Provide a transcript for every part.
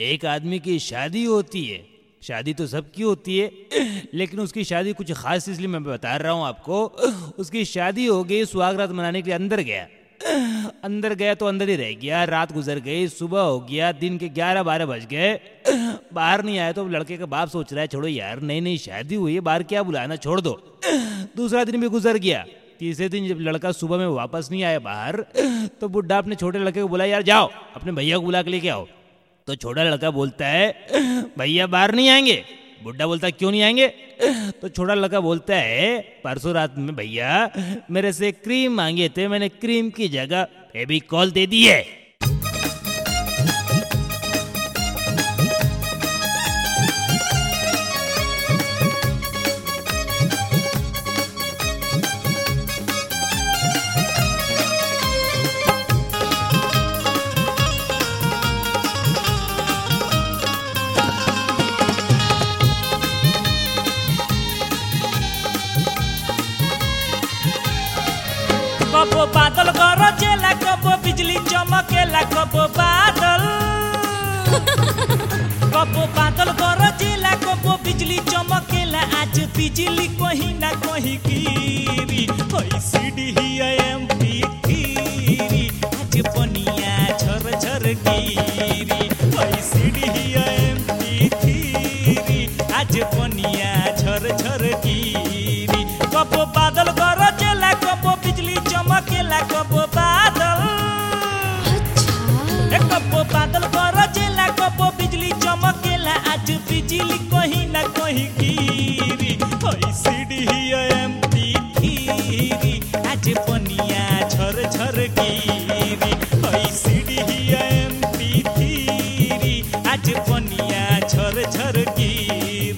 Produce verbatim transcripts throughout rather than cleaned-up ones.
एक आदमी की शादी होती है, शादी तो सबकी होती है, लेकिन उसकी शादी कुछ खास इसलिए मैं बता रहा हूँ आपको। उसकी शादी हो गई, सुहागरात मनाने के लिए अंदर गया अंदर गया तो अंदर ही रह गया। रात गुजर गई, सुबह हो गया, दिन के ग्यारह बारह बज गए, बाहर नहीं आया। तो लड़के का बाप सोच रहा है छोड़ो यार, नई नई शादी हुई है, बाहर क्या बुलाना, छोड़ दो। दूसरा दिन भी गुजर गया। तीसरे दिन जब लड़का सुबह में वापस नहीं आया बाहर, तो बुढ़ा अपने छोटे लड़के को बुला, यार जाओ अपने भैया को बुला के लेके आओ। तो छोटा लड़का बोलता है भैया बाहर नहीं आएंगे। बुढ़ा बोलता है क्यों नहीं आएंगे? तो छोटा लड़का बोलता है परसों रात में भैया मेरे से क्रीम मांगे थे, मैंने क्रीम की जगह फेविकॉल दे दी है। कबो बादल गरजेला, कबो बिजली चमकेला, कबो बादल कबो बादल गरजेला, कबो बिजली चमकेला। आज बिजली कहीं ना कहीं गिरी, होई सीडी एम पी थ्री। आज बनिया झर झर गिरी, होई सीडी एम पी थ्री। आज बनिया झर झर गिरी। कबो बादल गरजेला, कबो बिजली चमकेला, कबो बादल कबो बादल गरजेला, कबो बिजली चमकेला। आज बिजली कहीं ना कहीं गिरी, होई सीडी एम पी थ्री। आज बनिया झर झर गिरी, होई सीडी एम पी थ्री। आज बनिया झर झर गिरी।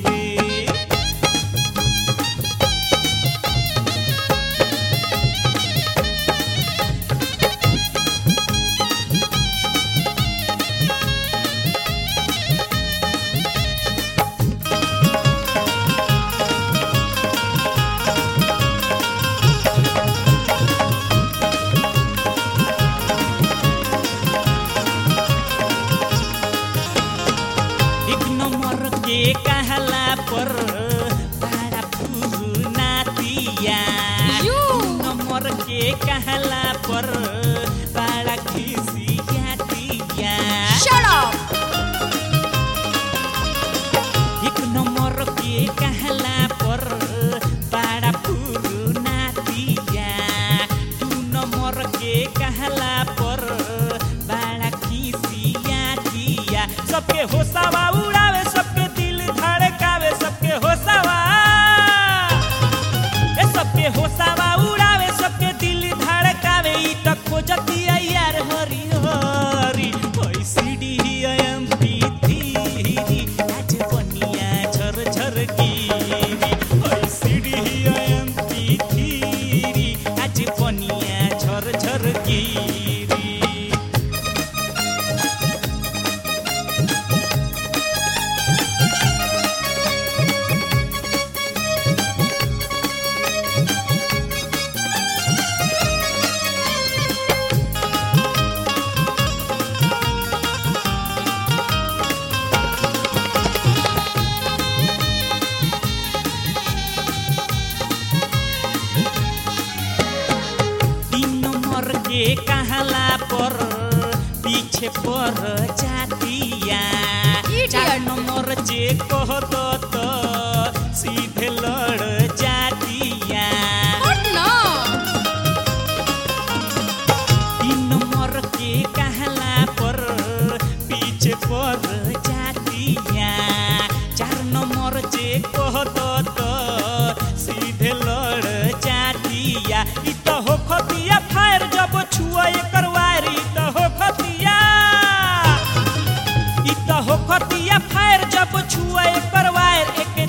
कहला पर बड़ा फुनातिया, नंबर के कहला पर बड़ा खिसियातिया। Shut up! एक नंबर के कहला पर बड़ा फुनातिया, दू नंबर के कहला पर बड़ा खिसियातिया। सबके होशावा उड़ावे, सबके दिल धड़कावे, सबके होशावा ए सबके होशावा उड़ावे, सबके दिल धड़कावे। ई त खोजतिया यार हरी हरी, होई सीडी एम पी थ्री। आज बनिया झर झर गिरी, होई सीडी एम पी थ्री। आज बनिया झर झर गिरी। के कहला पर पीछे पर जातिया। चार नंबर जे कह दो तो सीधे लड़ जातिया। तीन नंबर के कहला पर पीछे पर जातिया। चार नंबर जे कह दो तो सीधे लड़ जातिया। इ तो हो खतिया फायर जब छुआ एकर वायर। इ तो हो खतिया इ तो हो खतिया फायर जब छुआ एकर वायर। एक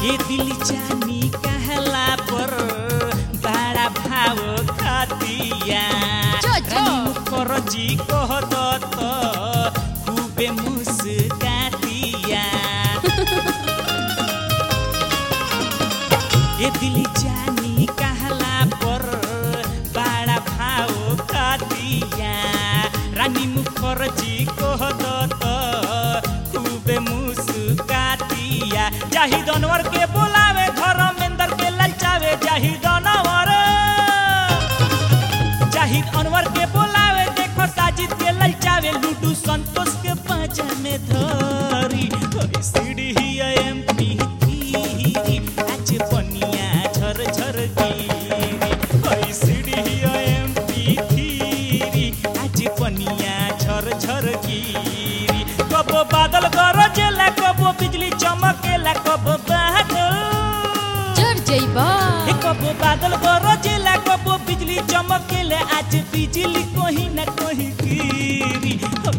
ए दिल जानी कहला पर बड़ा भाव खातिया मुखर्जी कह दत खूबे मुस्कातिया ए दिल जानी कहला पर बड़ा भाव खातिया रानी मुखर्जी कह दत खूबे मुस्कातिया जाहिद अनवर के बुलावे धर्मेंद्र के ललचावे जाहिद अनवर जाहिद अनवर के बुलावे देखो साजिद के ललचावे लूडू संतोष के पाजा में धरी कोई सीढ़ी एमपी थी आज बनिया झर झर गिरी कोई सीढ़ी एमपी थी आज बनिया झर झर गिरी कब बादल गरजेला कब बिजली चमकेला कब बादल चढ़ जइबा कब बादल गरजेला कब बिजली चमकेला आज बिजली कहीं ना कहीं गिरी